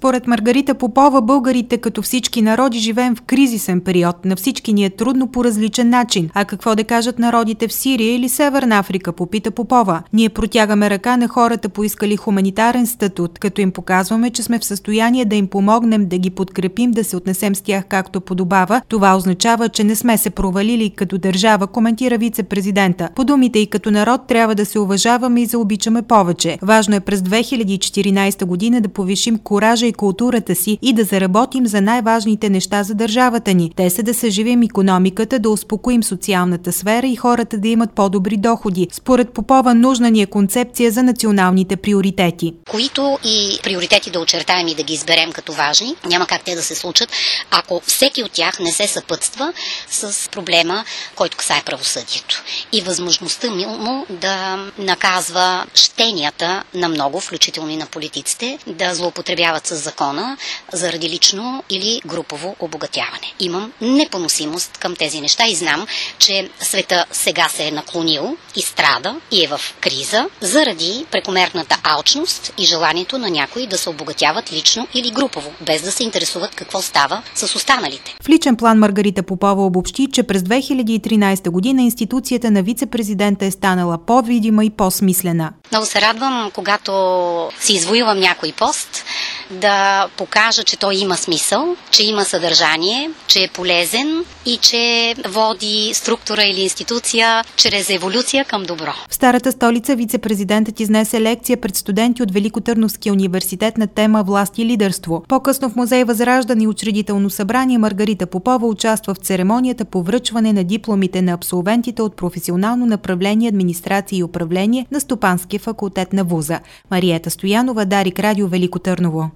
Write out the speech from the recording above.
Според Маргарита Попова, българите като всички народи живеем в кризисен период. На всички ни е трудно по различен начин. А какво да кажат народите в Сирия или Северна Африка, попита Попова. Ние протягаме ръка на хората, поискали хуманитарен статут, като им показваме, че сме в състояние да им помогнем, да ги подкрепим, да се отнесем с тях както подобава. Това означава, че не сме се провалили като държава, коментира вице-президента. По думите и като народ трябва да се уважаваме и заобичаме повече. Важно е през 2014 година да повишим коража и културата си и да заработим за най-важните неща за държавата ни. Те са да съживим икономиката, да успокоим социалната сфера и хората да имат по-добри доходи. Според Попова, нужна ни е концепция за националните приоритети. Които и приоритети да очертаем и да ги изберем като важни, няма как те да се случат, ако всеки от тях не се съпътства с проблема, който касае правосъдието и възможността му да наказва щенията на много, включително и на политиците, да злоупотребяват с закона заради лично или групово обогатяване. Имам непоносимост към тези неща и знам, че света сега се е наклонил и страда и е в криза заради прекомерната алчност и желанието на някои да се обогатяват лично или групово, без да се интересуват какво става с останалите. В личен план Маргарита Попова обобщи, че през 2013 година институцията на вице-президента е станала по-видима и по-смислена. Много се радвам, когато си извоювам някой пост, да покажа, че той има смисъл, че има съдържание, че е полезен и че води структура или институция чрез еволюция към добро. В старата столица вице-президентът изнесе лекция пред студенти от Великотърновския университет на тема власт и лидерство. По-късно в музей Възраждане и учредително събрание Маргарита Попова участва в церемонията по връчване на дипломите на абсолвентите от професионално направление администрация и управление на Стопанския факултет на вуза. Мариета Стоянова, Дарик Радио, Велико Търново.